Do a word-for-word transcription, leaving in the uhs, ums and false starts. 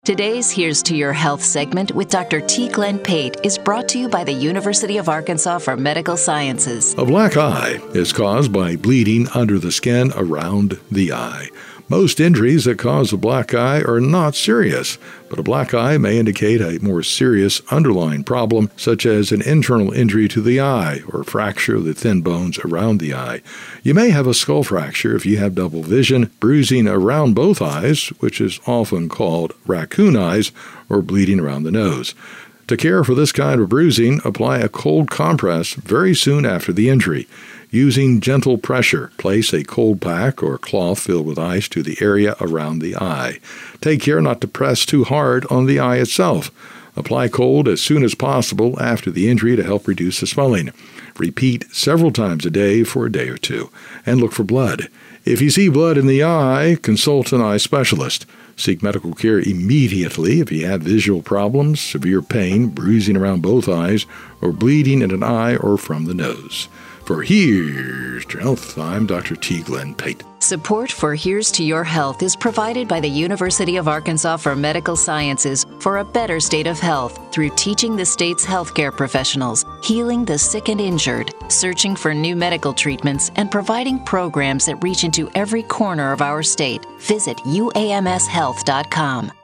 Today's Here's to Your Health segment with Doctor T. Glenn Pate is brought to you by the University of Arkansas for Medical Sciences. A black eye is caused by bleeding under the skin around the eye. Most injuries that cause a black eye are not serious, but a black eye may indicate a more serious underlying problem, such as an internal injury to the eye or fracture of the thin bones around the eye. You may have a skull fracture if you have double vision, bruising around both eyes, which is often called raccoon eyes, or bleeding around the nose. To care for this kind of bruising, apply a cold compress very soon after the injury. Using gentle pressure, place a cold pack or cloth filled with ice to the area around the eye. Take care not to press too hard on the eye itself. Apply cold as soon as possible after the injury to help reduce the swelling. Repeat several times a day for a day or two, and look for blood. If you see blood in the eye, consult an eye specialist. Seek medical care immediately if you have visual problems, severe pain, bruising around both eyes, or bleeding in an eye or from the nose. For Here's to Your Health, I'm Doctor T. Glenn Pate. Support for Here's to Your Health is provided by the University of Arkansas for Medical Sciences for a better state of health through teaching the state's healthcare professionals, healing the sick and injured, searching for new medical treatments, and providing programs that reach into every corner of our state. Visit U A M S health dot com.